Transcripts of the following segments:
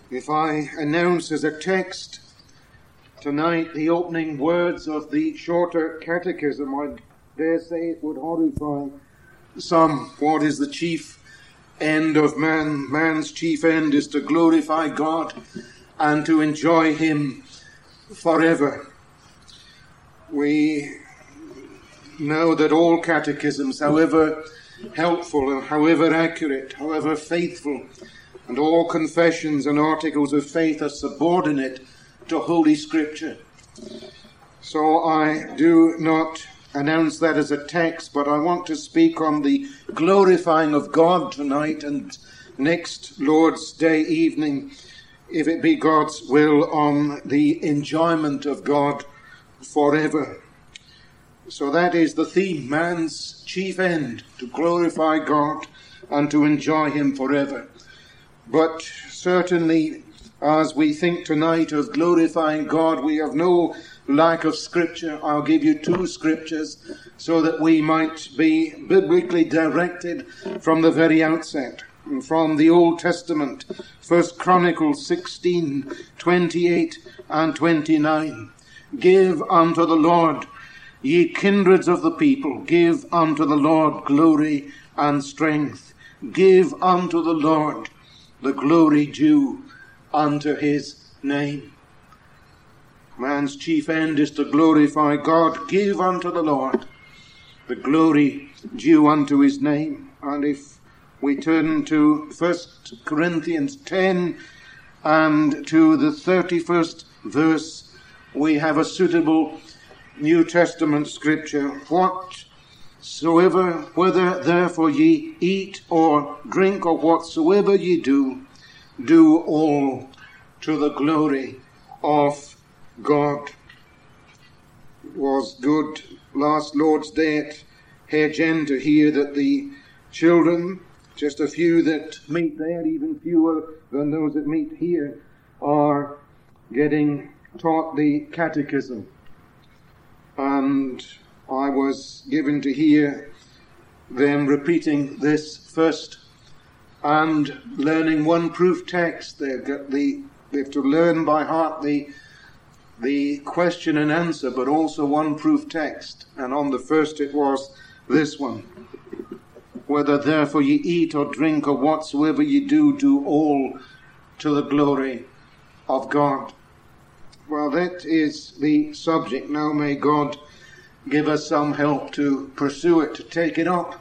If I announce as a text tonight the opening words of the Shorter Catechism, I dare say it would horrify some. What is the chief end of man? Man's chief end is to glorify God and to enjoy Him forever. We know that all catechisms, however helpful and however accurate, however faithful, and all confessions and articles of faith are subordinate to Holy Scripture. So I do not announce that as a text, but I want to speak on the glorifying of God tonight and next Lord's Day evening, if it be God's will, on the enjoyment of God forever. So that is the theme, man's chief end, to glorify God and to enjoy Him forever. But certainly, as we think tonight of glorifying God, we have no lack of Scripture. I'll give you two Scriptures so that we might be biblically directed from the very outset. And from the Old Testament, 1 Chronicles 16, 28 and 29. Give unto the Lord, ye kindreds of the people, give unto the Lord glory and strength. Give unto the Lord the glory due unto His name. Man's chief end is to glorify God. Give unto the Lord the glory due unto His name. And if we turn to 1 Corinthians 10 and to the 31st verse, we have a suitable New Testament scripture. Whatsoever, whether therefore ye eat or drink or whatsoever ye do, do all to the glory of God. It was good last Lord's Day at Hedgen to hear that the children, just a few that meet there, even fewer than those that meet here, are getting taught the catechism. And I was given to hear them repeating this first and learning one proof text. They have to learn by heart the question and answer, but also one proof text. And on the first it was this one. Whether therefore ye eat or drink or whatsoever ye do, do all to the glory of God. Well, that is the subject. Now may God give us some help to pursue it, to take it up,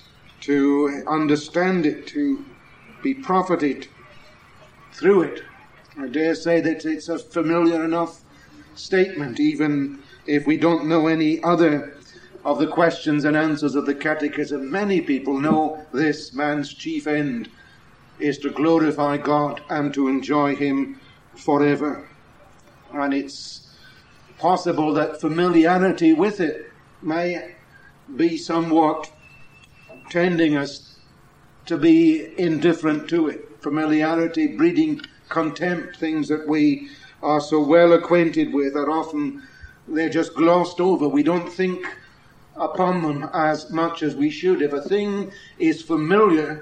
to understand it, to be profited through it. I dare say that it's a familiar enough statement, even if we don't know any other of the questions and answers of the catechism. Many people know this: man's chief end is to glorify God and to enjoy Him forever. And it's possible that familiarity with it may be somewhat tending us to be indifferent to it. Familiarity breeding contempt. Things that we are so well acquainted with are often, they're just glossed over. We don't think upon them as much as we should. If a thing is familiar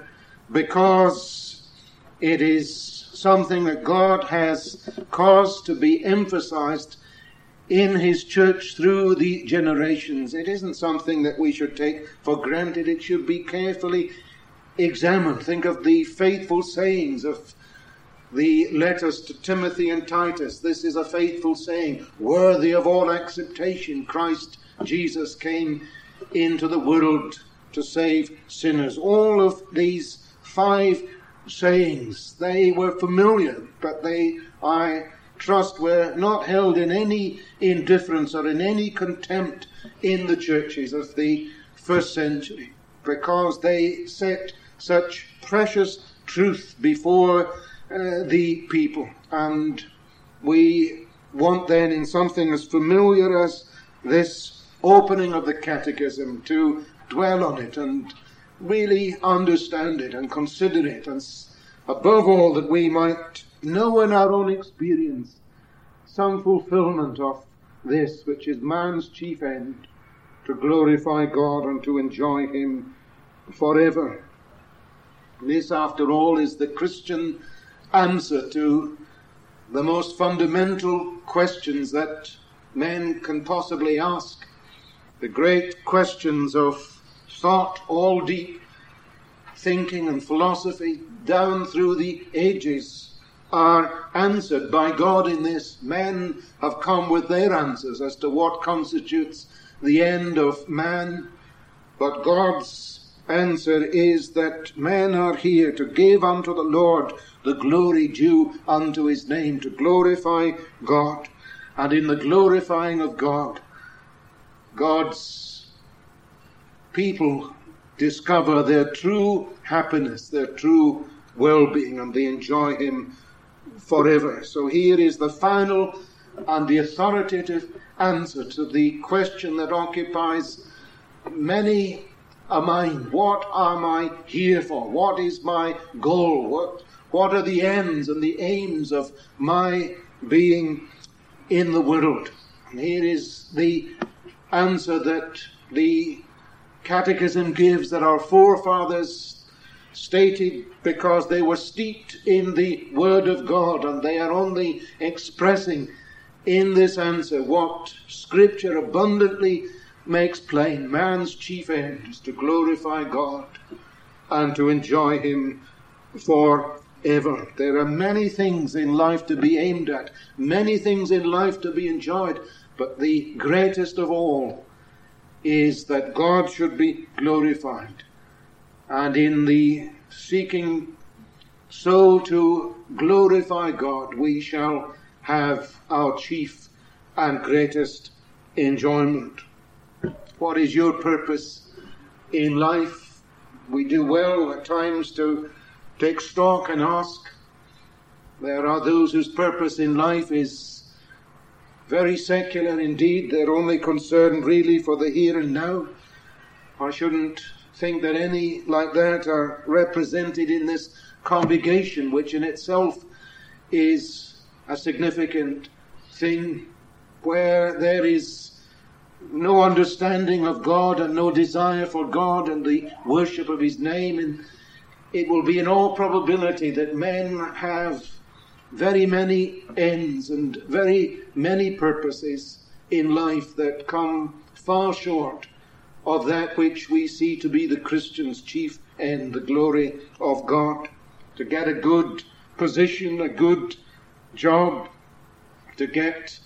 because it is something that God has caused to be emphasized in His church through the generations, it isn't something that we should take for granted. It should be carefully examined. Think of the faithful sayings of the letters to Timothy and Titus. This is a faithful saying, worthy of all acceptation. Christ Jesus came into the world to save sinners. All of these 5 sayings, they were familiar, but they, I trust, were not held in any indifference or in any contempt in the churches of the first century, because they set such precious truth before the people. And we want then, in something as familiar as this opening of the catechism, to dwell on it and really understand it and consider it, and above all that we might know in our own experience some fulfillment of this, which is man's chief end, to glorify God and to enjoy Him forever. This, after all, is the Christian answer to the most fundamental questions that men can possibly ask. The great questions of thought, all deep thinking and philosophy down through the ages are answered by God in this. Men have come with their answers as to what constitutes the end of man, but God's answer is that men are here to give unto the Lord the glory due unto his name, to glorify God. And in the glorifying of God, God's people discover their true happiness, their true well-being, and they enjoy him forever. So here is the final and the authoritative answer to the question that occupies many a mind. What am I here for? What is my goal? What are the ends and the aims of my being in the world? And here is the answer that the Catechism gives, that our forefathers stated because they were steeped in the Word of God, and they are only expressing in this answer what Scripture abundantly makes plain. Man's chief end is to glorify God and to enjoy him forever. There are many things in life to be aimed at, many things in life to be enjoyed, but the greatest of all is that God should be glorified. And in the seeking so to glorify God, we shall have our chief and greatest enjoyment. What is your purpose in life? We do well at times to take stock and ask. There are those whose purpose in life is very secular indeed. They're only concerned really for the here and now. I shouldn't think that any like that are represented in this congregation, which in itself is a significant thing, where there is no understanding of God and no desire for God and the worship of his name. And it will be in all probability that men have very many ends and very many purposes in life that come far short of that which we see to be the Christian's chief end, the glory of God. To get a good position, a good job, to get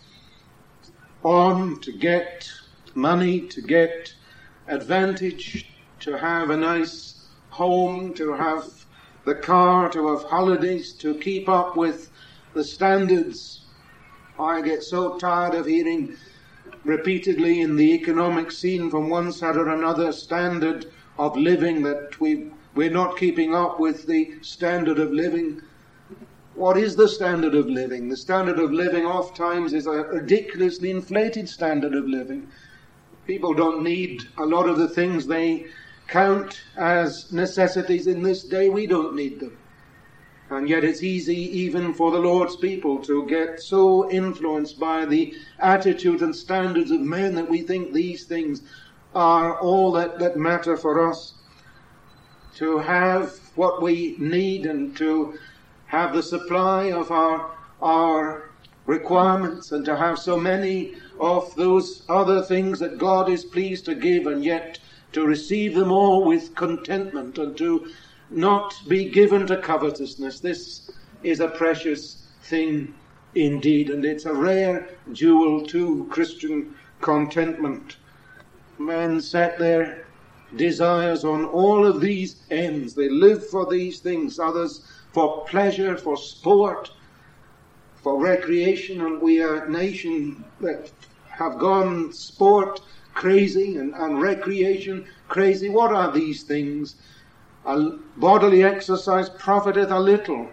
on, to get money, to get advantage, to have a nice home, to have the car, to have holidays, to keep up with the standards. I get so tired of hearing repeatedly in the economic scene from one side or another standard of living that we're not keeping up with the standard of living. What is the standard of living? The standard of living oft times is a ridiculously inflated standard of living. People don't need a lot of the things they count as necessities in this day. We don't need them. And yet it's easy even for the Lord's people to get so influenced by the attitude and standards of men that we think these things are all that matter for us. To have what we need and to have the supply of our requirements, and to have so many of those other things that God is pleased to give, and yet to receive them all with contentment and to not be given to covetousness. This is a precious thing indeed, and it's a rare jewel to Christian contentment. Men set their desires on all of these ends. They live for these things, others for pleasure, for sport, for recreation, and we are a nation that have gone sport crazy and recreation crazy. What are these things? Bodily exercise profiteth a little,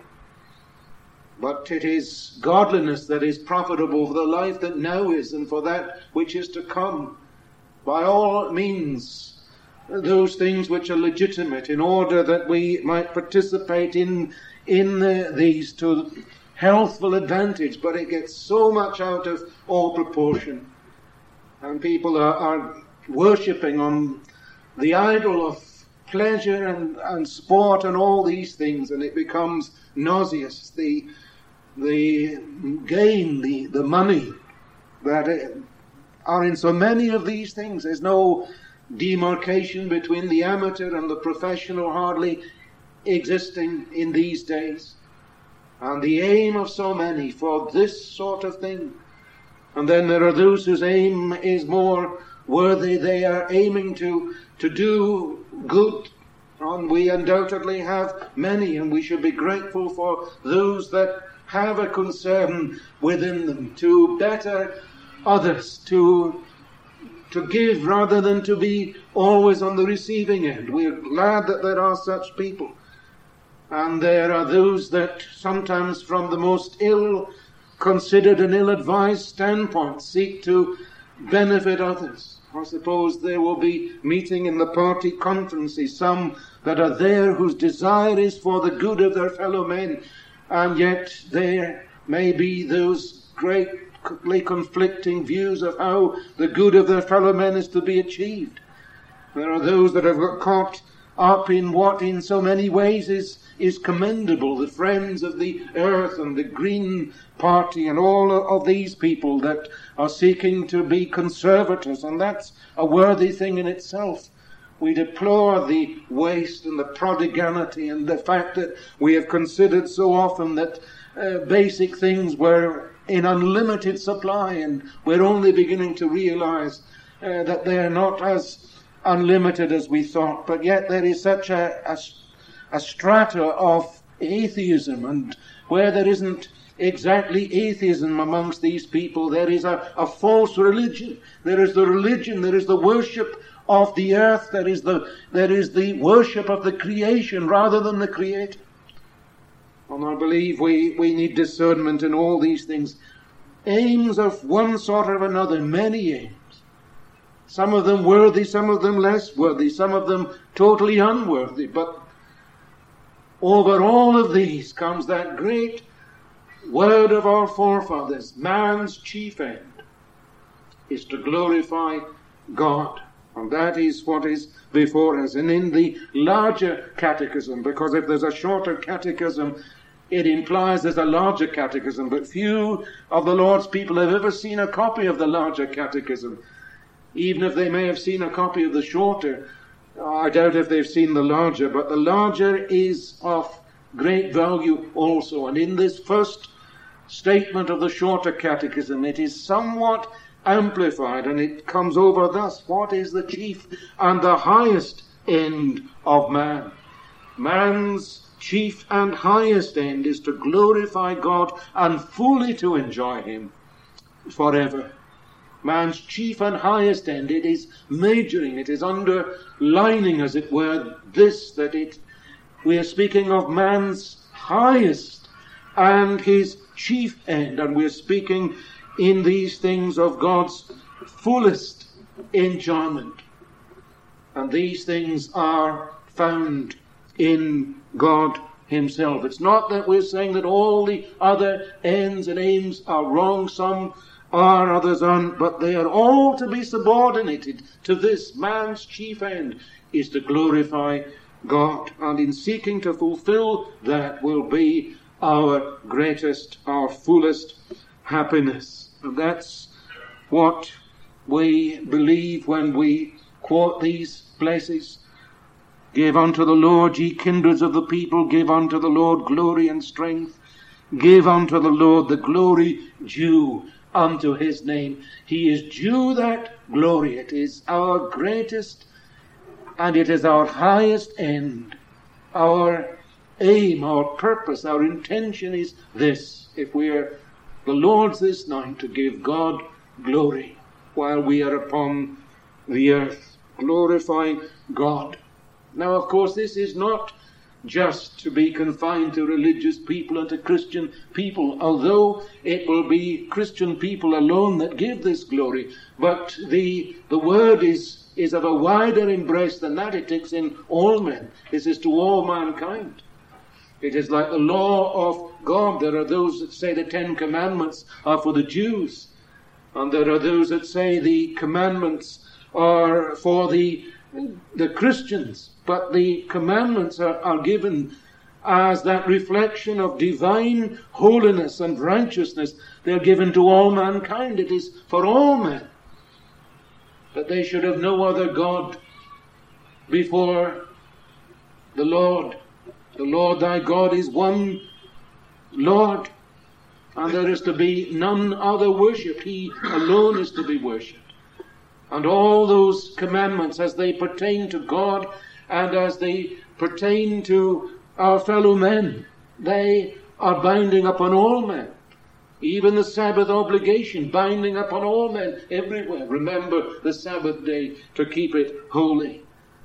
but it is godliness that is profitable for the life that now is and for that which is to come. By all means, those things which are legitimate, in order that we might participate in these to healthful advantage, but it gets so much out of all proportion. And people are worshipping on the idol of pleasure and sport and all these things, and it becomes nauseous. The gain, the money that are in so many of these things. There's no demarcation between the amateur and the professional hardly existing in these days. And the aim of so many for this sort of thing. And then there are those whose aim is more worthy. They are aiming to do good. And we undoubtedly have many, and we should be grateful for those that have a concern within them to better others, to give rather than to be always on the receiving end. We are glad that there are such people. And there are those that sometimes from the most ill-considered and ill-advised standpoint seek to benefit others. I suppose there will be meeting in the party conferences some that are there whose desire is for the good of their fellow men, and yet there may be those greatly conflicting views of how the good of their fellow men is to be achieved. There are those that have got caught up in what in so many ways is commendable, the Friends of the Earth and the Green Party and all of these people that are seeking to be conservators, and that's a worthy thing in itself. We deplore the waste and the prodigality and the fact that we have considered so often that basic things were in unlimited supply, and we're only beginning to realize that they are not as unlimited as we thought. But yet there is such a strata of atheism, and where there isn't exactly atheism amongst these people, there is a false religion. There is the religion, there is the worship of the earth, there is the worship of the creation rather than the Creator. And I believe we need discernment in all these things. Aims of one sort or another, many aims. Some of them worthy, some of them less worthy, some of them totally unworthy. But over all of these comes that great word of our forefathers: man's chief end is to glorify God. And that is what is before us. And in the larger catechism, because if there's a shorter catechism, it implies there's a larger catechism, but few of the Lord's people have ever seen a copy of the larger catechism. Even if they may have seen a copy of the shorter, I doubt if they've seen the larger, but the larger is of great value also. And in this first statement of the shorter catechism, it is somewhat amplified, and it comes over thus: what is the chief and the highest end of man? Man's chief and highest end is to glorify God and fully to enjoy Him forever. Man's chief and highest end, it is majoring, it is underlining, as it were, this, that we are speaking of man's highest and his chief end, and we are speaking in these things of God's fullest enjoyment. And these things are found in God Himself. It's not that we're saying that all the other ends and aims are wrong. Some are, others aren't, but they are all to be subordinated to this. Man's chief end is to glorify God, and in seeking to fulfill that will be our greatest, our fullest happiness. And that's what we believe when we quote these places. Give unto the Lord, ye kindreds of the people, give unto the Lord glory and strength. Give unto the Lord the glory due unto His name. He is due that glory. It is our greatest and it is our highest end. Our aim, our purpose, our intention is this: if we are the Lord's this night, to give God glory while we are upon the earth, glorifying God. Now, of course, this is not just to be confined to religious people and to Christian people, although it will be Christian people alone that give this glory. But the word is of a wider embrace than that. It takes in all men. This is to all mankind. It is like the law of God. There are those that say the 10 Commandments are for the Jews, and there are those that say the commandments are for the the Christians, but the commandments are given as that reflection of divine holiness and righteousness. They're given to all mankind. It is for all men that they should have no other God before the Lord. The Lord thy God is one Lord, and there is to be none other worship. He alone is to be worshipped. And all those commandments, as they pertain to God and as they pertain to our fellow men, they are binding upon all men. Even the Sabbath obligation, binding upon all men everywhere. Remember the Sabbath day to keep it holy.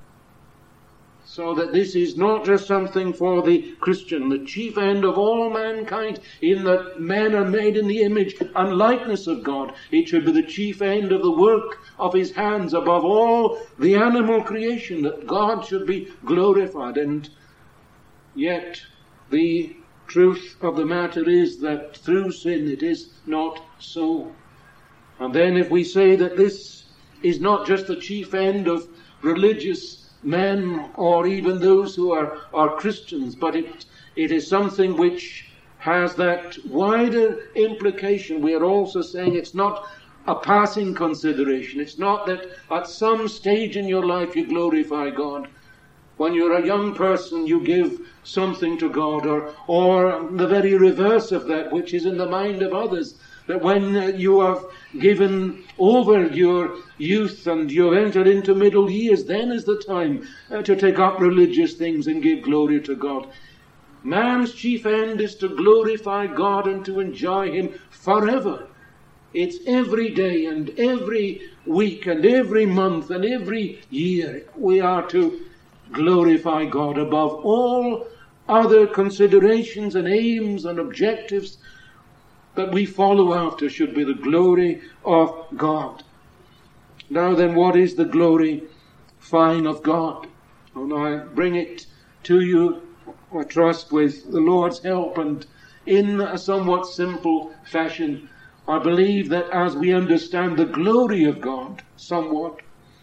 So that this is not just something for the Christian, the chief end of all mankind, in that men are made in the image and likeness of God. It should be the chief end of the work of his hands above all the animal creation, that God should be glorified. And yet the truth of the matter is that through sin it is not so. And then if we say that this is not just the chief end of religious men or even those who are Christians, but it is something which has that wider implication. We are also saying it's not a passing consideration. It's not that at some stage in your life you glorify God. When you're a young person, you give something to God, or the very reverse of that, which is in the mind of others, that when you have given over your youth and you have entered into middle years, then is the time to take up religious things and give glory to God. Man's chief end is to glorify God and to enjoy him forever. It's every day and every week and every month and every year we are to glorify God above all other considerations and aims and objectives that we follow after. Should be the glory of God. Now then, what is the glorifying of God? And I bring it to you, I trust, with the Lord's help and in a somewhat simple fashion. I believe that as we understand the glory of God somewhat,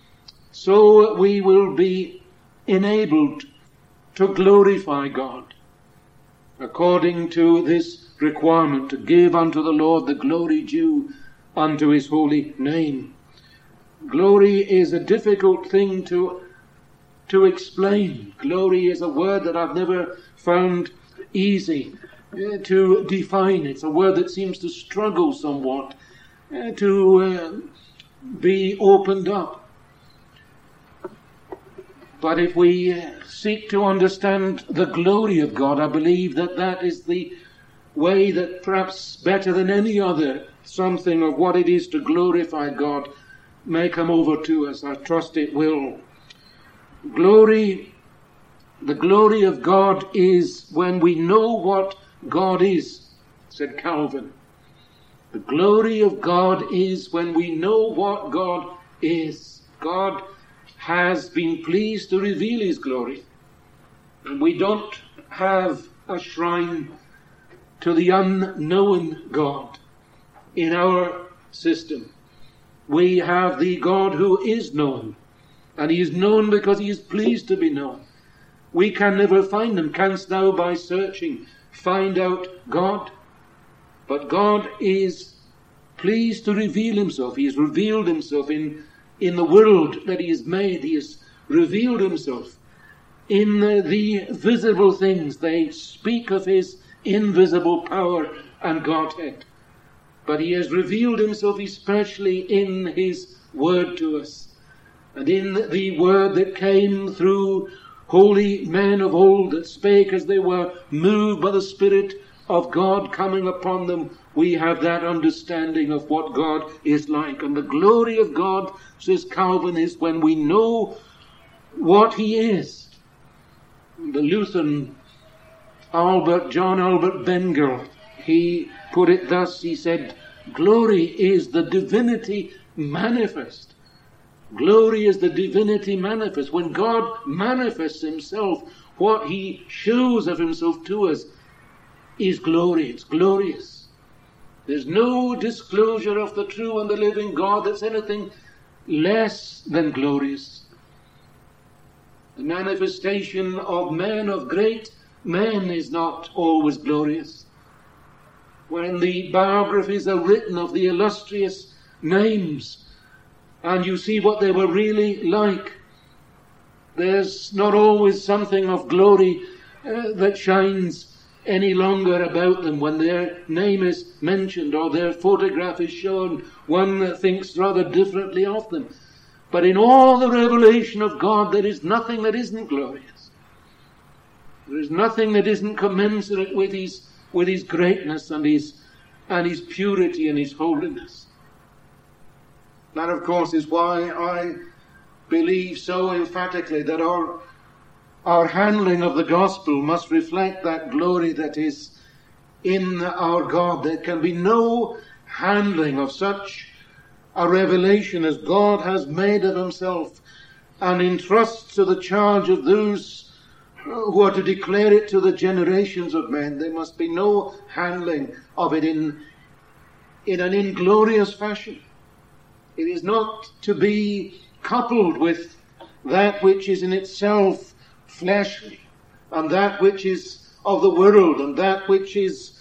so we will be enabled to glorify God according to this requirement, to give unto the Lord the glory due unto his holy name. Glory is a difficult thing to explain. Glory is a word that I've never found easy to define. It's a word that seems to struggle somewhat to be opened up. But if we seek to understand the glory of God, I believe that that is the way that perhaps better than any other, something of what it is to glorify God may come over to us. I trust it will. Glory, the glory of God is when we know what God is, said Calvin. The glory of God is when we know what God is. God has been pleased to reveal his glory. And we don't have a shrine to the unknown God in our system. We have the God who is known. And he is known because he is pleased to be known. We can never find him. Canst thou by searching find out God? But God is pleased to reveal himself. He has revealed himself in the world that he has made. He has revealed himself in the visible things. They speak of his invisible power and Godhead. But he has revealed himself especially in his word to us. And in the word that came through holy men of old that spake as they were moved by the Spirit of God coming upon them, we have that understanding of what God is like. And the glory of God, says Calvin, is when we know what he is. The Lutheran John Albert Bengel, he put it thus, he said, glory is the divinity manifest. Glory is the divinity manifest. When God manifests himself, what he shows of himself to us is glory. It's glorious. There's no disclosure of the true and the living God that's anything less than glorious. The manifestation of men, of great men, is not always glorious. When the biographies are written of the illustrious names, and you see what they were really like, there's not always something of glory that shines any longer about them. When their name is mentioned or their photograph is shown, one thinks rather differently of them. But in all the revelation of God, there is nothing that isn't glorious. There is nothing that isn't commensurate with his greatness and his purity and his holiness. That, of course, is why I believe so emphatically that our handling of the gospel must reflect that glory that is in our God. There can be no handling of such a revelation as God has made of himself and entrusts to the charge of those who are to declare it to the generations of men. There must be no handling of it in an inglorious fashion. It is not to be coupled with that which is in itself fleshly, and that which is of the world, and that which is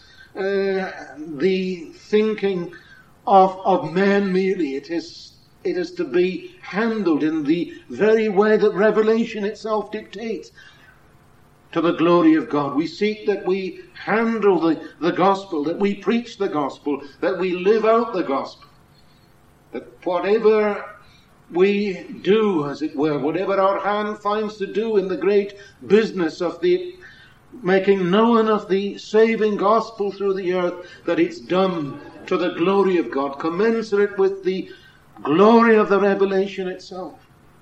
the thinking of man merely. It is to be handled in the very way that Revelation itself dictates, to the glory of God. We seek that we handle the gospel, that we preach the gospel, that we live out the gospel, that whatever we do, as it were, whatever our hand finds to do in the great business of the making known of the saving gospel through the earth, that it's done to the glory of God, commensurate with the glory of the revelation itself.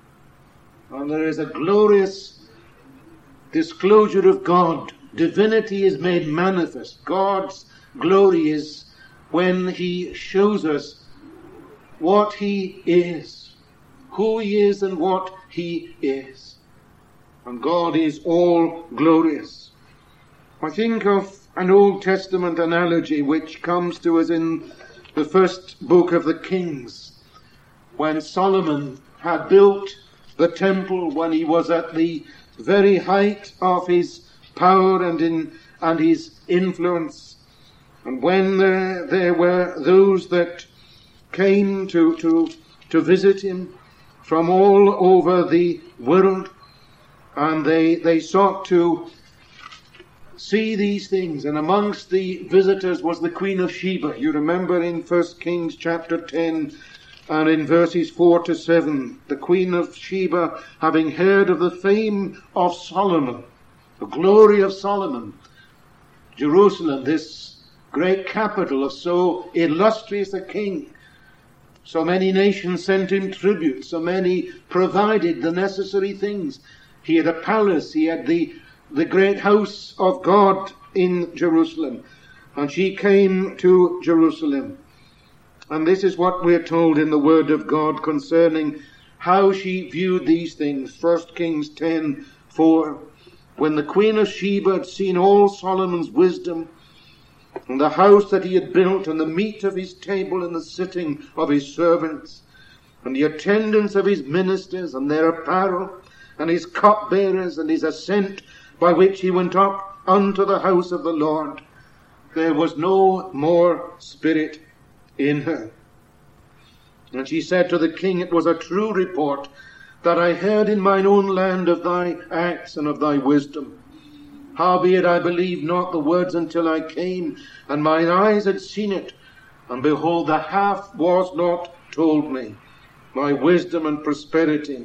And there is a glorious disclosure of God. Divinity is made manifest. God's glory is when he shows us what he is, who he is and what he is. And God is all glorious. I think of an Old Testament analogy which comes to us in the first book of the Kings, when Solomon had built the temple, when he was at the very height of his power and his influence, and when there were those that came to visit him from all over the world, and they sought to see these things. And amongst the visitors was the Queen of Sheba. You remember in 1 Kings chapter 10 and in verses 4 to 7, the Queen of Sheba, having heard of the fame of Solomon, the glory of Solomon, Jerusalem, this great capital of so illustrious a king, so many nations sent him tribute, so many provided the necessary things. He had a palace, he had the great house of God in Jerusalem. And she came to Jerusalem. And this is what we're told in the Word of God concerning how she viewed these things. 1 Kings 10:4. When the Queen of Sheba had seen all Solomon's wisdom, and the house that he had built, and the meat of his table, and the sitting of his servants, and the attendance of his ministers, and their apparel, and his cupbearers, and his ascent by which he went up unto the house of the Lord, there was no more spirit in her. And she said to the king, It was a true report that I heard in mine own land of thy acts and of thy wisdom. Howbeit I believed not the words until I came, and mine eyes had seen it, and behold, the half was not told me. My wisdom and prosperity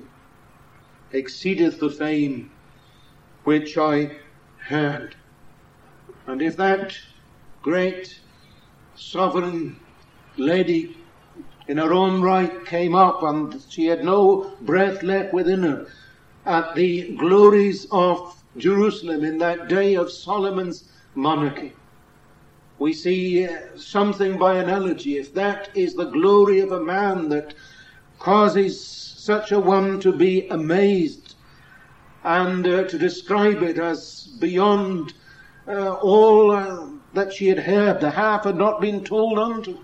exceedeth the fame which I heard. And if that great sovereign lady in her own right came up, and she had no breath left within her, at the glories of Jerusalem in that day of Solomon's monarchy, we see something by analogy. If that is the glory of a man that causes such a one to be amazed, and to describe it as beyond all that she had heard, the half had not been told unto,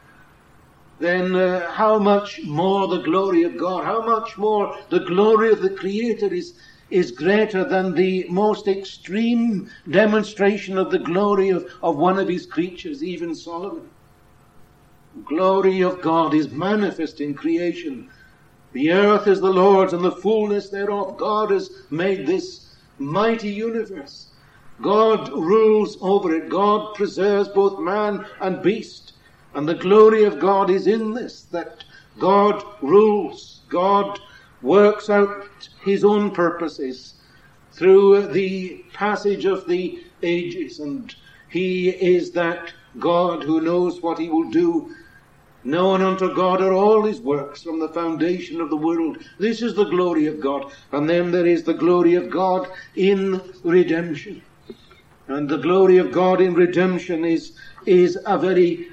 then how much more the glory of God, how much more the glory of the Creator is greater than the most extreme demonstration of the glory of one of his creatures, even Solomon. The glory of God is manifest in creation. The earth is the Lord's and the fullness thereof. God has made this mighty universe. God rules over it. God preserves both man and beast. And the glory of God is in this, that God rules. God works out his own purposes through the passage of the ages. And he is that God who knows what he will do. Known unto God are all his works from the foundation of the world. This is the glory of God. And then there is the glory of God in redemption. And the glory of God in redemption is a very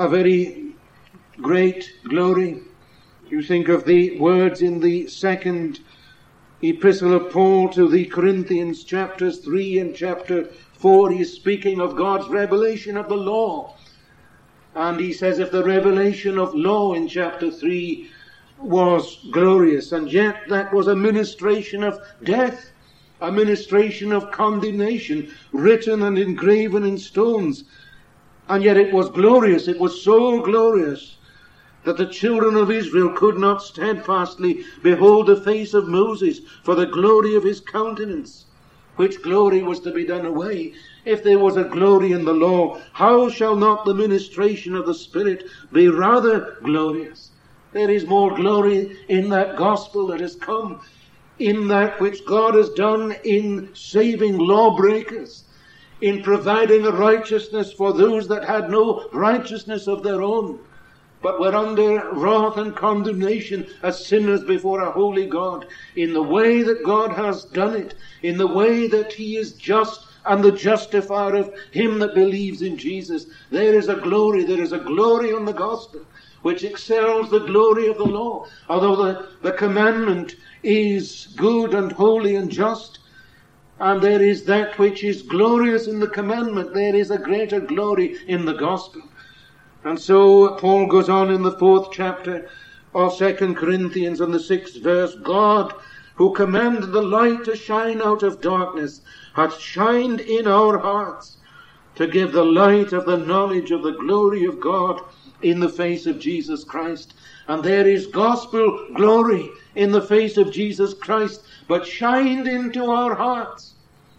great glory. You think of the words in the second epistle of Paul to the Corinthians, chapters 3 and chapter 4. He is speaking of God's revelation of the law. And he says, if the revelation of law in chapter 3 was glorious, and yet that was a ministration of death, a ministration of condemnation, written and engraven in stones, and yet it was glorious. It was so glorious that the children of Israel could not steadfastly behold the face of Moses for the glory of his countenance, which glory was to be done away. If there was a glory in the law, how shall not the ministration of the Spirit be rather glorious? There is more glory in that gospel that has come, in that which God has done in saving lawbreakers, in providing a righteousness for those that had no righteousness of their own, but were under wrath and condemnation as sinners before a holy God. In the way that God has done it, in the way that he is just and the justifier of him that believes in Jesus, there is a glory on the gospel which excels the glory of the law. Although the commandment is good and holy and just, and there is that which is glorious in the commandment, there is a greater glory in the gospel. And so Paul goes on in the 4th chapter of 2 Corinthians and the 6th verse, God, who commanded the light to shine out of darkness, hath shined in our hearts to give the light of the knowledge of the glory of God in the face of Jesus Christ. And there is gospel glory in the face of Jesus Christ, but shined into our hearts.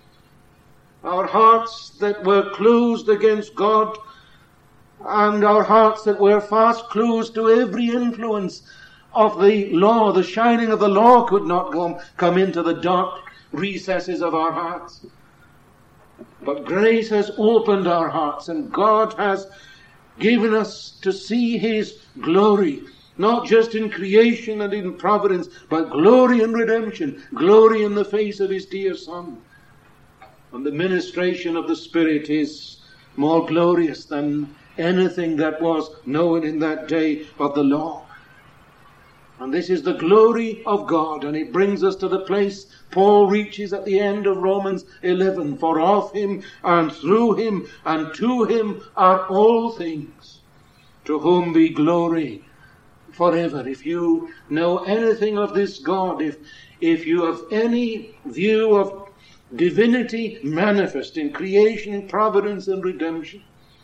Our hearts that were closed against God, and our hearts that were fast closed to every influence of the law. The shining of the law could not come into the dark recesses of our hearts. But grace has opened our hearts, and God has given us to see his glory, not just in creation and in providence, but glory in redemption, glory in the face of his dear Son. And the ministration of the Spirit is more glorious than anything that was known in that day of the law. And this is the glory of God, and it brings us to the place Paul reaches at the end of Romans 11. For of him and through him and to him are all things, to whom be glory forever. If you know anything of this God, if you have any view of divinity manifest in creation, providence and redemption,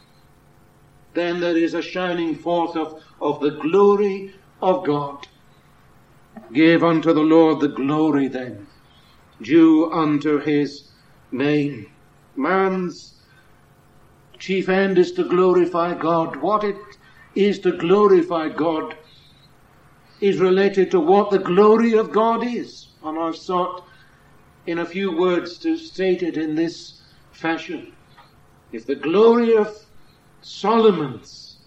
then there is a shining forth of the glory of God. Give unto the Lord the glory then, due unto his name. Man's chief end is to glorify God. What it is to glorify God is related to what the glory of God is. And I've sought in a few words to state it in this fashion. If the glory of Solomon's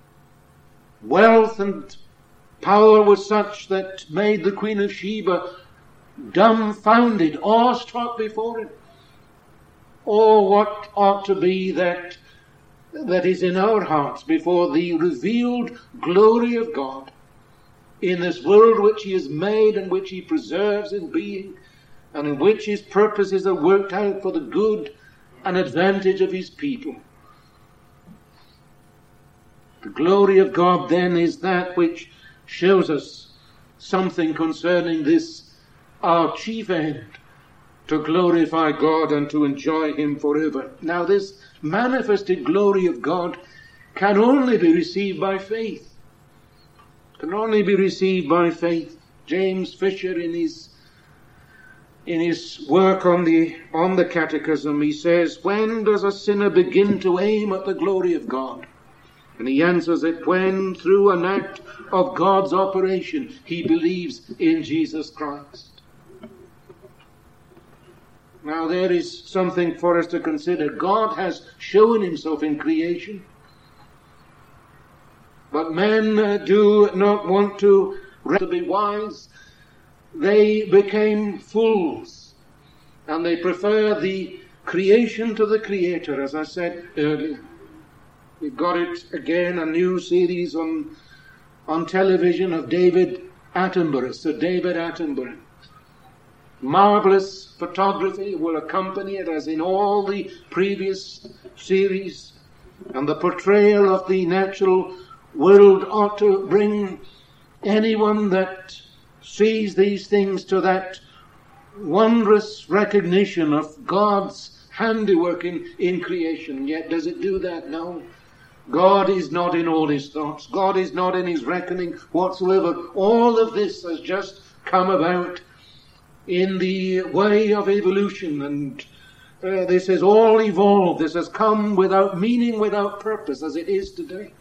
wealth and power was such that made the Queen of Sheba dumbfounded, awestruck before him, oh, what ought to be that is in our hearts before the revealed glory of God in this world which he has made and which he preserves in being, and in which his purposes are worked out for the good and advantage of his people. The glory of God then is that which shows us something concerning this, our chief end, to glorify God and to enjoy Him forever. Now this manifested glory of God can only be received by faith. Can only be received by faith. James Fisher, in his work on the Catechism, he says, when does a sinner begin to aim at the glory of God? And he answers it, when through an act of God's operation he believes in Jesus Christ. Now there is something for us to consider. God has shown Himself in creation, but men do not want to be wise. They became fools, and they prefer the creation to the Creator, as I said earlier. We've got it again, a new series on television of David Attenborough, Sir David Attenborough. Marvelous photography will accompany it, as in all the previous series, and the portrayal of the natural world ought to bring anyone that sees these things to that wondrous recognition of God's handiwork in creation. Yet does it do that? No. God is not in all His thoughts. God is not in His reckoning whatsoever. All of this has just come about in the way of evolution, and this has all evolved. This has come without meaning, without purpose, as it is today.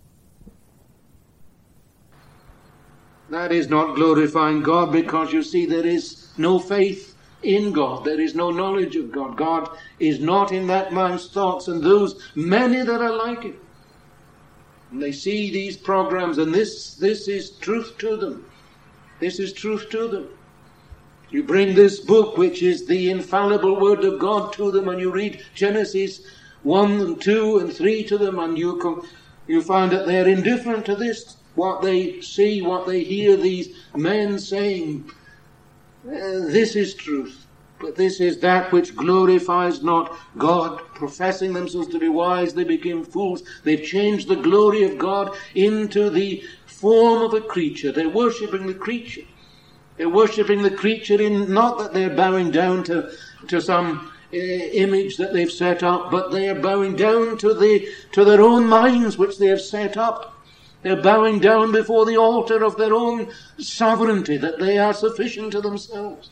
That is not glorifying God, because you see, there is no faith in God. There is no knowledge of God. God is not in that man's thoughts, and those many that are like him. And they see these programs, and this is truth to them. This is truth to them. You bring this book, which is the infallible Word of God, to them, and you read Genesis 1 and 2 and 3 to them, and you find that they're indifferent to this. What they see, what they hear these men saying, this is truth. But this is that which glorifies not God. Professing themselves to be wise, they became fools. They've changed the glory of God into the form of a creature. They're worshipping the creature. They're worshipping the creature in, not that they're bowing down to some image that they've set up, but they are bowing down to their own minds which they have set up. They're bowing down before the altar of their own sovereignty, that they are sufficient to themselves.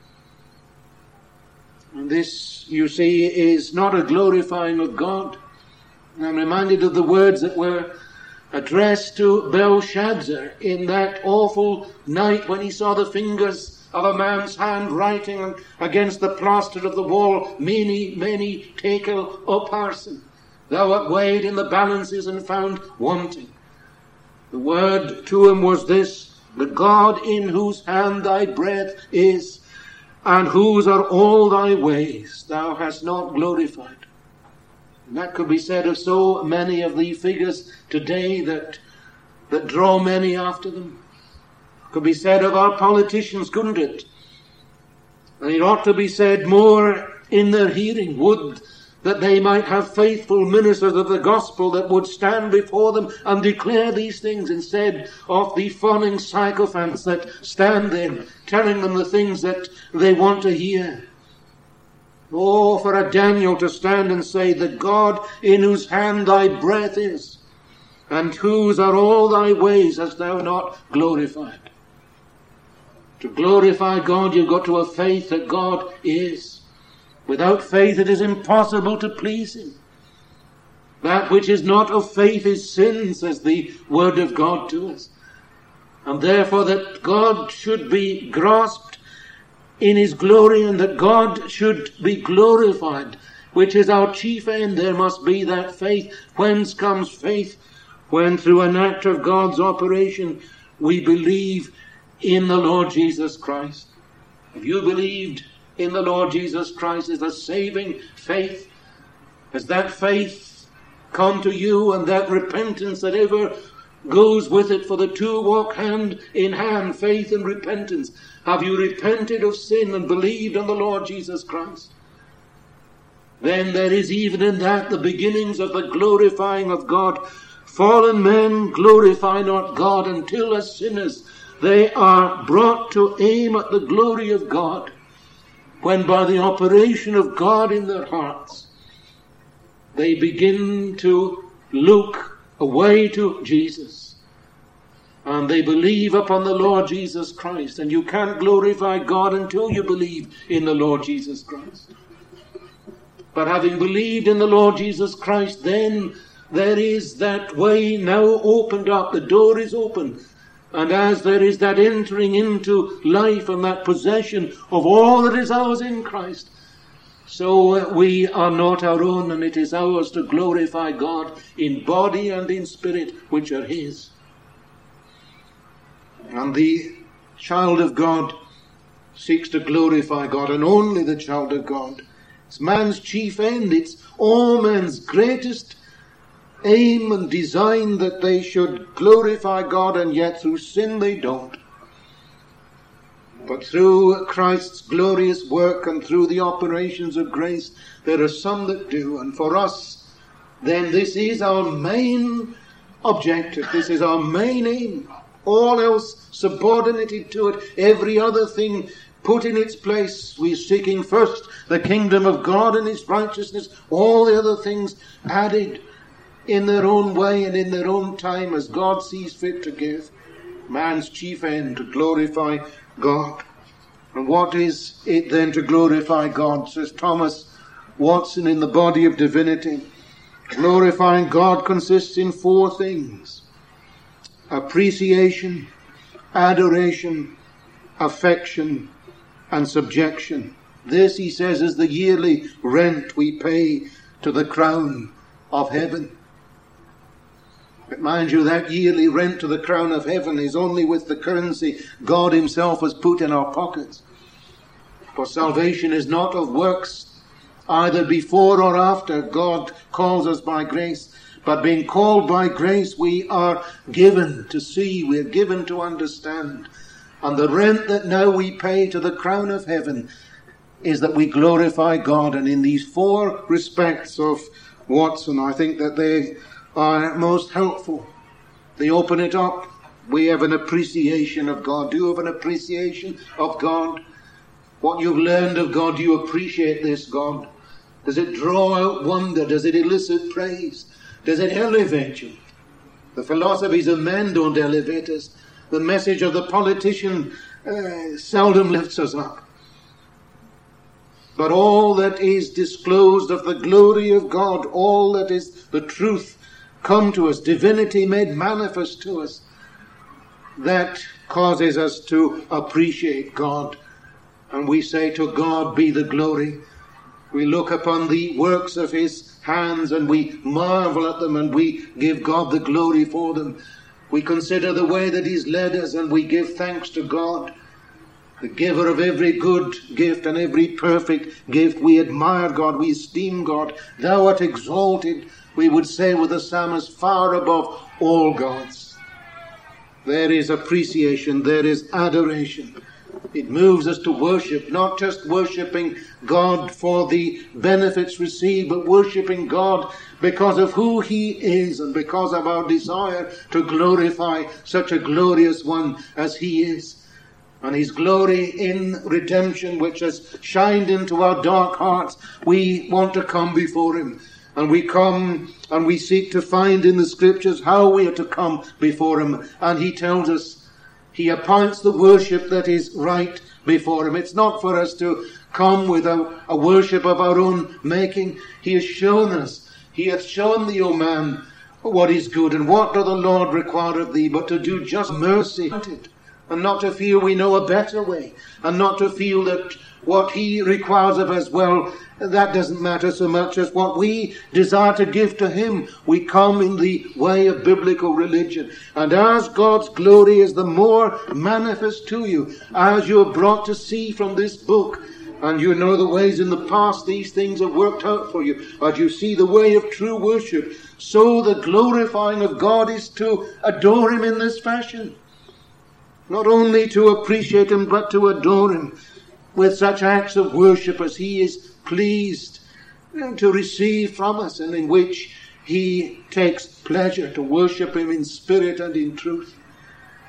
And this, you see, is not a glorifying of God. I'm reminded of the words that were addressed to Belshazzar in that awful night when he saw the fingers of a man's hand writing against the plaster of the wall, Mene, Mene, Tekel, Upharsin. Thou art weighed in the balances and found wanting. The word to him was this: the God in whose hand thy breath is, and whose are all thy ways, thou hast not glorified. And that could be said of so many of the figures today that draw many after them. It could be said of our politicians, couldn't it? And it ought to be said more in their hearing. Would that they might have faithful ministers of the gospel that would stand before them and declare these things, instead of the fawning sycophants that stand there telling them the things that they want to hear. Oh, for a Daniel to stand and say, the God in whose hand thy breath is, and whose are all thy ways, hast thou not glorified. To glorify God, you've got to have faith that God is. Without faith it is impossible to please Him. That which is not of faith is sin, says the Word of God to us. And therefore that God should be grasped in His glory, and that God should be glorified, which is our chief end, there must be that faith. Whence comes faith? When through an act of God's operation we believe in the Lord Jesus Christ. Have you believed in the Lord Jesus Christ as a saving faith? Has that faith come to you, and that repentance that ever goes with it? For the two walk hand in hand, faith and repentance. Have you repented of sin and believed on the Lord Jesus Christ? Then there is even in that the beginnings of the glorifying of God. Fallen men glorify not God until as sinners they are brought to aim at the glory of God. when by the operation of God in their hearts, they begin to look away to Jesus, and they believe upon the Lord Jesus Christ. And you can't glorify God until you believe in the Lord Jesus Christ. But having believed in the Lord Jesus Christ, then there is that way now opened up. The door is open. And as there is that entering into life and that possession of all that is ours in Christ, so we are not our own, and it is ours to glorify God in body and in spirit, which are His. And the child of God seeks to glorify God, and only the child of God. It's man's chief end. It's all men's greatest aim and design that they should glorify God, and yet through sin they don't. But through Christ's glorious work and through the operations of grace, there are some that do. And for us, then, this is our main objective. This is our main aim. All else subordinated to it, every other thing put in its place. We're seeking first the kingdom of God and His righteousness, all the other things added in their own way and in their own time as God sees fit to give. Man's chief end, to glorify God. And what is it then to glorify God? Says Thomas Watson in The Body of Divinity. Glorifying God consists in four things: appreciation, adoration, affection, and subjection. This, he says, is the yearly rent we pay to the crown of heaven. But mind you, that yearly rent to the crown of heaven is only with the currency God Himself has put in our pockets. For salvation is not of works, either before or after God calls us by grace. But being called by grace, we are given to see, we are given to understand. And the rent that now we pay to the crown of heaven is that we glorify God. And in these four respects of Watson, I think that they are most helpful. They open it up. We have an appreciation of God. Do you have an appreciation of God? What you've learned of God, do you appreciate this God? Does it draw out wonder? Does it elicit praise? Does it elevate you? The philosophies of men don't elevate us. The message of the politician seldom lifts us up. But all that is disclosed of the glory of God, all that is the truth come to us, divinity made manifest to us, that causes us to appreciate God. And we say, to God be the glory. We look upon the works of His hands and we marvel at them and we give God the glory for them. We consider the way that He's led us and we give thanks to God, the giver of every good gift and every perfect gift. We admire God, we esteem God. Thou art exalted, we would say with the psalmist, far above all gods. There is appreciation, there is adoration. It moves us to worship, not just worshipping God for the benefits received, but worshipping God because of who He is and because of our desire to glorify such a glorious one as He is. And His glory in redemption, which has shined into our dark hearts, we want to come before Him. And we come and we seek to find in the Scriptures how we are to come before Him. And He tells us, He appoints the worship that is right before Him. It's not for us to come with a worship of our own making. He has shown us, He hath shown thee, O man, what is good, and what doth the Lord require of thee, but to do just mercy, and not to feel we know a better way, and not to feel that what He requires of us, well, that doesn't matter so much as what we desire to give to Him. We come in the way of biblical religion. And as God's glory is the more manifest to you, as you are brought to see from this book, and you know the ways in the past these things have worked out for you, as you see the way of true worship, so the glorifying of God is to adore Him in this fashion. Not only to appreciate Him, but to adore Him with such acts of worship as He is pleased to receive from us, and in which He takes pleasure, to worship Him in spirit and in truth,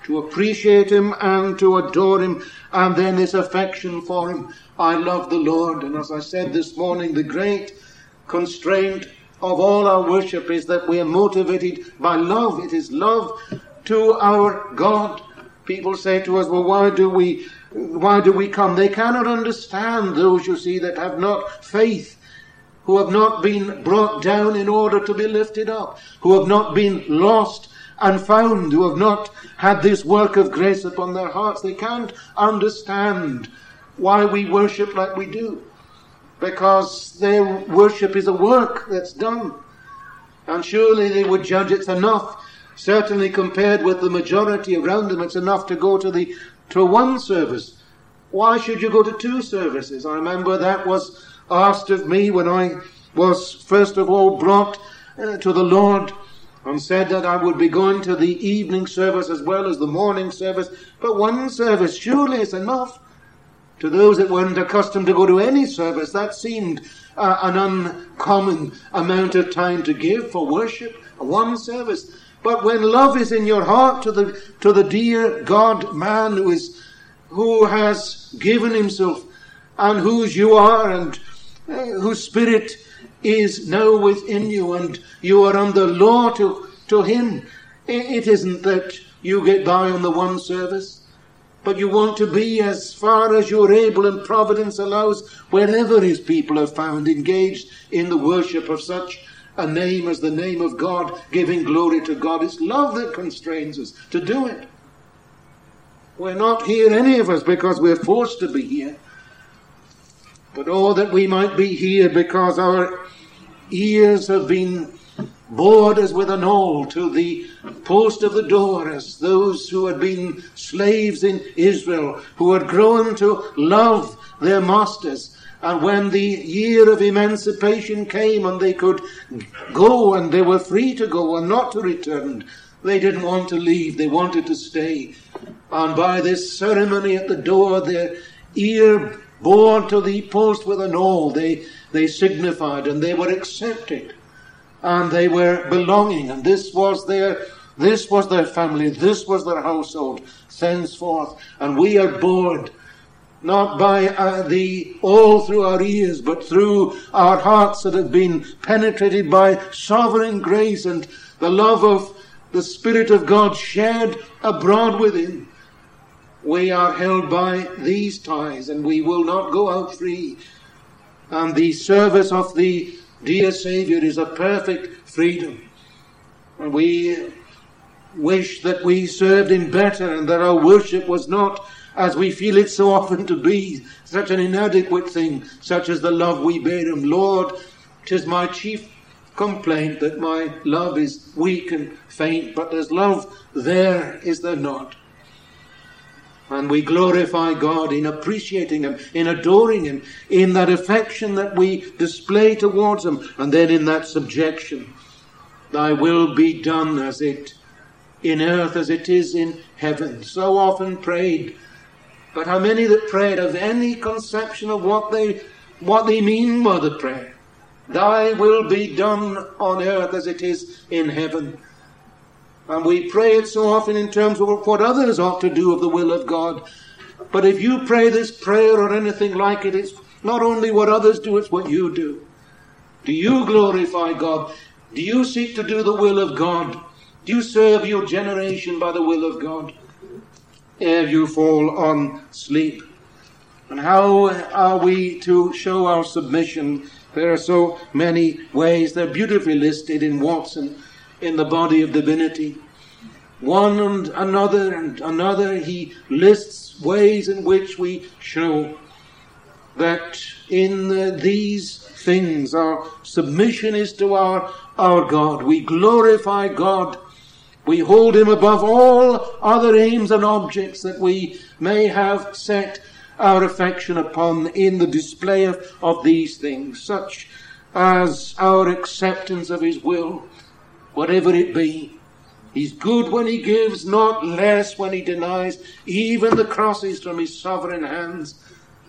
to appreciate him and to adore him, and then this affection for him. I love the Lord. And as I said this morning, the great constraint of all our worship is that we are motivated by love. It is love to our God. People say to us, well, why do we come? They cannot understand, those, you see, that have not faith, who have not been brought down in order to be lifted up, who have not been lost and found, who have not had this work of grace upon their hearts. They can't understand why we worship like we do, because their worship is a work that's done. And surely they would judge it's enough, certainly compared with the majority around them, it's enough to go to one service. Why should you go to two services? I remember that was asked of me when I was first of all brought to the Lord, and said that I would be going to the evening service as well as the morning service. But one service surely is enough. To those that weren't accustomed to go to any service, that seemed an uncommon amount of time to give for worship, one service. But when love is in your heart to the dear God man who has given himself, and whose you are, and whose spirit is now within you, and you are under law to him, it isn't that you get by on the one service, but you want to be, as far as you're able and providence allows, wherever his people are found, engaged in the worship of such a name as the name of God, giving glory to God. It's love that constrains us to do it. We're not here, any of us, because we're forced to be here, but oh, that we might be here because our ears have been bored as with an awl to the post of the door, as those who had been slaves in Israel, who had grown to love their masters. And when the year of emancipation came and they could go, and they were free to go and not to return, they didn't want to leave, they wanted to stay. And by this ceremony at the door, their ear bored to the post with an awl, they signified, and they were accepted, and they were belonging, and this was their family, this was their household, thenceforth. And we are bored, not by all through our ears, but through our hearts that have been penetrated by sovereign grace and the love of the Spirit of God shed abroad within. We are held by these ties, and we will not go out free. And the service of the dear Saviour is a perfect freedom. And we wish that we served him better, and that our worship was not, as we feel it so often to be, such an inadequate thing, such as the love we bear him. Lord, 'tis my chief complaint that my love is weak and faint, but there's love there, is there not? And we glorify God in appreciating him, in adoring him, in that affection that we display towards him, and then in that subjection. Thy will be done in earth as it is in heaven. So often prayed, but how many that prayed have any conception of what they mean by the prayer? Thy will be done on earth as it is in heaven. And we pray it so often in terms of what others ought to do of the will of God. But if you pray this prayer or anything like it, it's not only what others do, it's what you do. Do you glorify God? Do you seek to do the will of God? Do you serve your generation by the will of God? Ere you fall on sleep. And how are we to show our submission? There are so many ways. They're beautifully listed in Watson, in the Body of Divinity. One and another, he lists ways in which we show that in these things our submission is to our God. We glorify God. We hold him above all other aims and objects that we may have set our affection upon in the display of these things, such as our acceptance of his will, whatever it be. He's good when he gives, not less when he denies, even the crosses from his sovereign hands.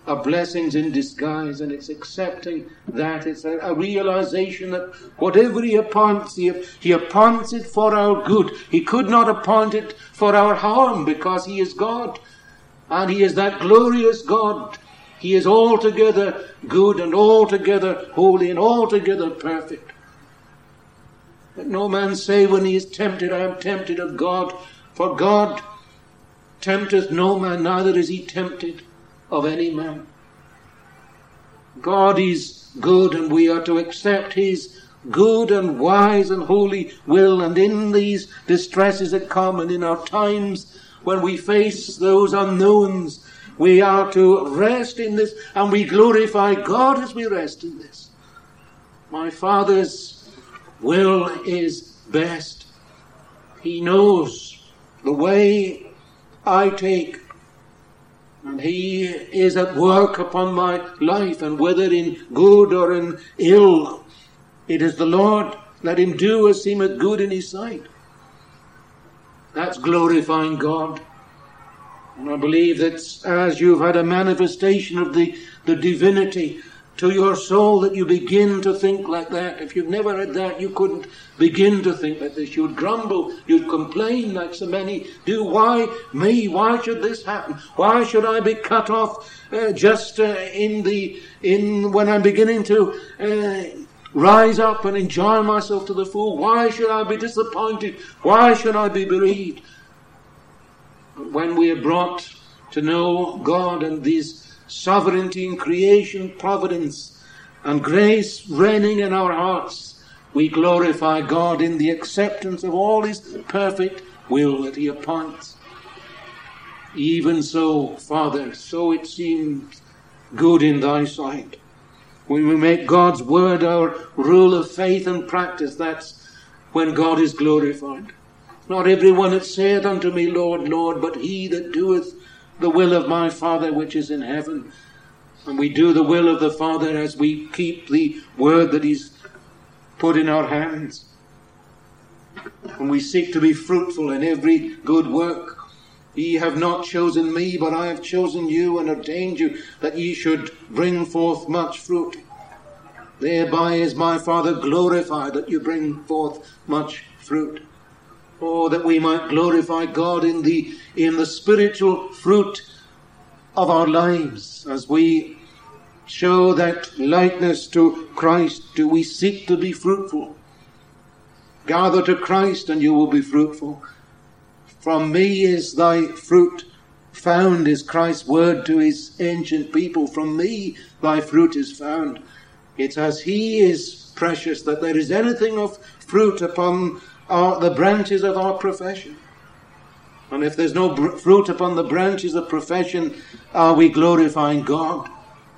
are blessings in disguise, and it's accepting that. It's a realization that whatever he appoints it for our good. He could not appoint it for our harm, because he is God, and he is that glorious God. He is altogether good and altogether holy and altogether perfect. Let no man say when he is tempted, I am tempted of God, for God tempteth no man, neither is he tempted of any man. God is good, and we are to accept his good and wise and holy will. And in these distresses that come, and in our times when we face those unknowns, we are to rest in this, and we glorify God as we rest in this. My Father's will is best. He knows the way I take, and he is at work upon my life, and whether in good or in ill, it is the Lord. Let him do as seemeth good in his sight. That's glorifying God. And I believe that as you've had a manifestation of the divinity to your soul, that you begin to think like that. If you've never had that, you couldn't begin to think like this. You'd grumble, you'd complain like so many do. Why me? Why should this happen? Why should I be cut off when I'm beginning to rise up and enjoy myself to the full? Why should I be disappointed? Why should I be bereaved? When we are brought to know God and His sovereignty in creation, providence, and grace reigning in our hearts, we glorify God in the acceptance of all His perfect will that He appoints. Even so, Father, so it seems good in Thy sight. When we make God's word our rule of faith and practice, that's when God is glorified. Not everyone that saith unto me, Lord, Lord, but he that doeth the will of my Father which is in heaven. And we do the will of the Father as we keep the word that He's put in our hands. And we seek to be fruitful in every good work. Ye have not chosen me, but I have chosen you and ordained you that ye should bring forth much fruit. Thereby is my Father glorified, that you bring forth much fruit. Oh, that we might glorify God in the spiritual fruit of our lives. As we show that likeness to Christ, do we seek to be fruitful. Gather to Christ and you will be fruitful. From me is thy fruit found, is Christ's word to his ancient people. From me thy fruit is found. It's as he is precious that there is anything of fruit upon the branches of our profession. And if there's no fruit upon the branches of profession, are we glorifying God?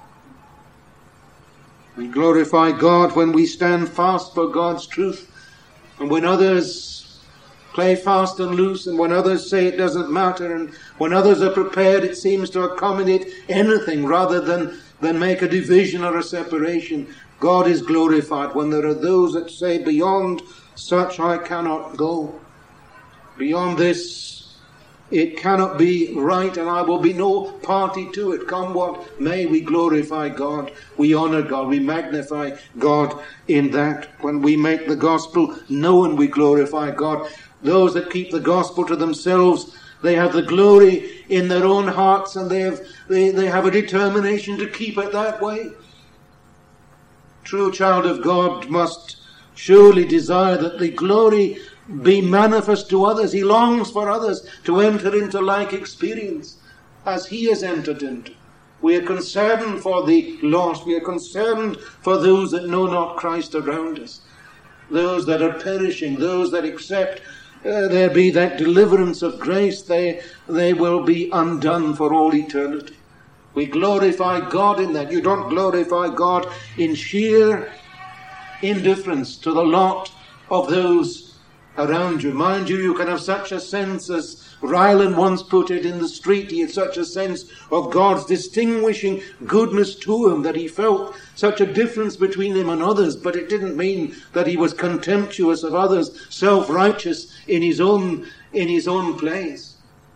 We glorify God when we stand fast for God's truth. And when others play fast and loose, and when others say it doesn't matter, and when others are prepared, it seems to accommodate anything rather than make a division or a separation. God is glorified when there are those that say, beyond such I cannot go. Beyond this, it cannot be right, and I will be no party to it. Come what may, we glorify God. We honor God. We magnify God in that. When we make the gospel known, we glorify God. Those that keep the gospel to themselves, they have the glory in their own hearts, and they have a determination to keep it that way. True child of God must surely desire that the glory be manifest to others. He longs for others to enter into like experience as he has entered into. We are concerned for the lost. We are concerned for those that know not Christ around us. Those that are perishing, those that accept there be that deliverance of grace, they will be undone for all eternity. We glorify God in that. You don't glorify God in sheer indifference to the lot of those around you. Mind you, you can have such a sense, as Ryland once put it in the street, he had such a sense of God's distinguishing goodness to him that he felt such a difference between him and others, but it didn't mean that he was contemptuous of others, self-righteous in his own place.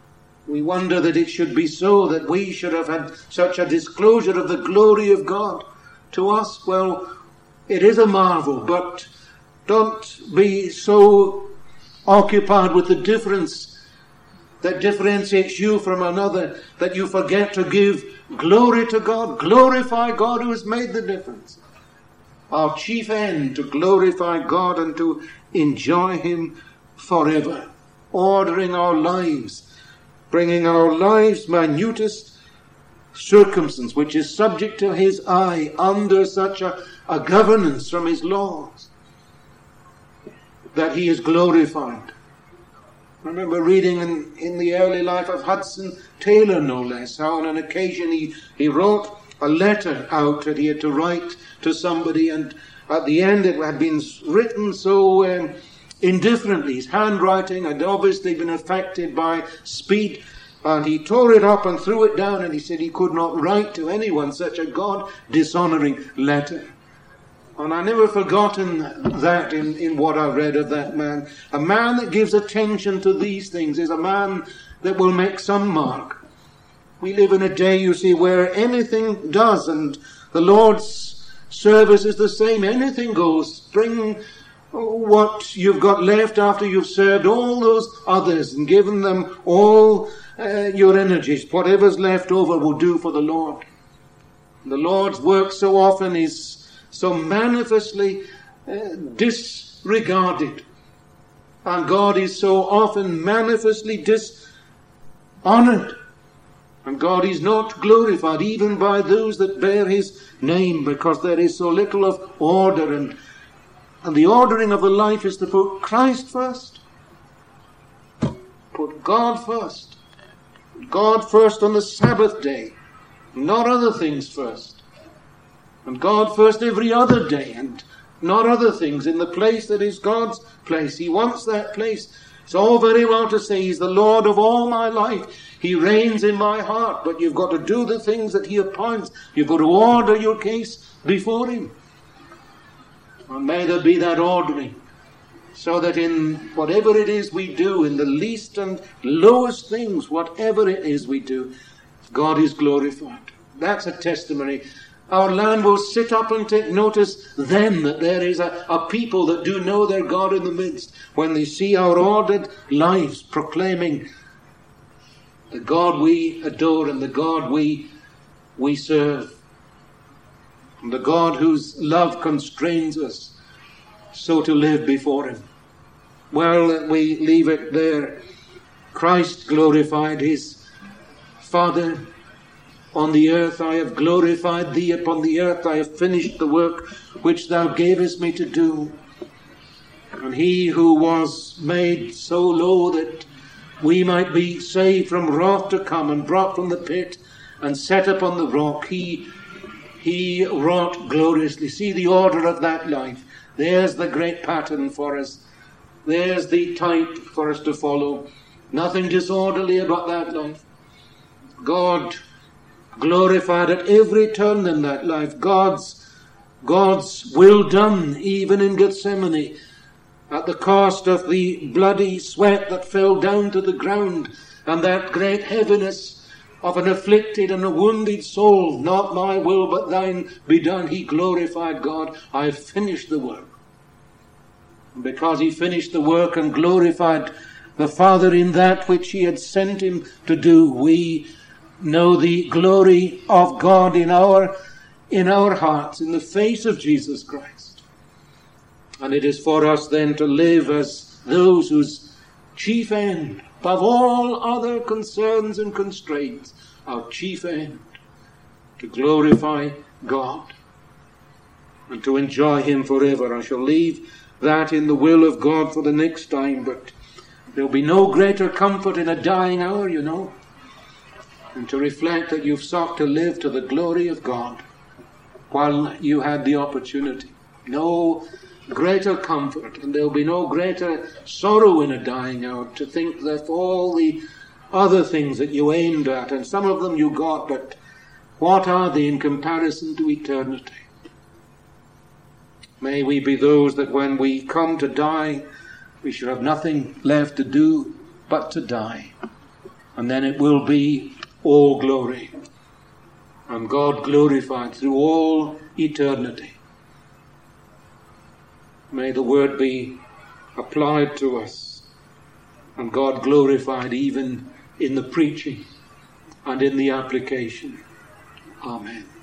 We wonder that it should be so, that we should have had such a disclosure of the glory of God to us. Well, it is a marvel, but don't be so occupied with the difference that differentiates you from another that you forget to give glory to God. Glorify God who has made the difference. Our chief end, to glorify God and to enjoy Him forever. Ordering our lives, bringing our lives' minutest circumstance, which is subject to His eye, under such a governance from His laws, that He is glorified. I remember reading in the early life of Hudson Taylor, no less, how on an occasion he wrote a letter out that he had to write to somebody, and at the end it had been written so indifferently. His handwriting had obviously been affected by speed, and he tore it up and threw it down, and he said he could not write to anyone such a God-dishonoring letter. And I never forgotten that in what I read of that man. A man that gives attention to these things is a man that will make some mark. We live in a day, you see, where anything does, and the Lord's service is the same. Anything goes. Bring what you've got left after you've served all those others and given them all your energies. Whatever's left over will do for the Lord. The Lord's work so often is so manifestly disregarded, and God is so often manifestly dishonored, and God is not glorified even by those that bear His name, because there is so little of order, and the ordering of the life is to put Christ first, put God first on the Sabbath day, not other things first. And God first every other day, and not other things, in the place that is God's place. He wants that place. It's all very well to say He's the Lord of all my life. He reigns in my heart, but you've got to do the things that He appoints. You've got to order your case before Him. And may there be that ordering, so that in whatever it is we do, in the least and lowest things, whatever it is we do, God is glorified. That's a testimony. Our land will sit up and take notice then that there is a people that do know their God in the midst, when they see our ordered lives proclaiming the God we adore and the God we serve, and the God whose love constrains us so to live before Him. Well, we leave it there. Christ glorified His Father. On the earth I have glorified Thee, upon the earth I have finished the work which Thou gavest me to do. And He who was made so low that we might be saved from wrath to come, and brought from the pit and set upon the rock, He wrought gloriously. See the order of that life. There's the great pattern for us. There's the type for us to follow. Nothing disorderly about that life. God glorified at every turn in that life. God's will done, even in Gethsemane, at the cost of the bloody sweat that fell down to the ground, and that great heaviness of an afflicted and a wounded soul. Not my will, but Thine be done. He glorified God. I have finished the work. And because He finished the work and glorified the Father in that which He had sent Him to do, we know the glory of God in our hearts, in the face of Jesus Christ. And it is for us then to live as those whose chief end, above all other concerns and constraints, our chief end, to glorify God and to enjoy Him forever. I shall leave that in the will of God for the next time, but there'll be no greater comfort in a dying hour, you know, and to reflect that you've sought to live to the glory of God while you had the opportunity. No greater comfort, and there'll be no greater sorrow in a dying hour to think that all the other things that you aimed at, and some of them you got, but what are they in comparison to eternity? May we be those that when we come to die, we should have nothing left to do but to die. And then it will be all glory. And God glorified through all eternity. May the word be applied to us. And God glorified even in the preaching and in the application. Amen.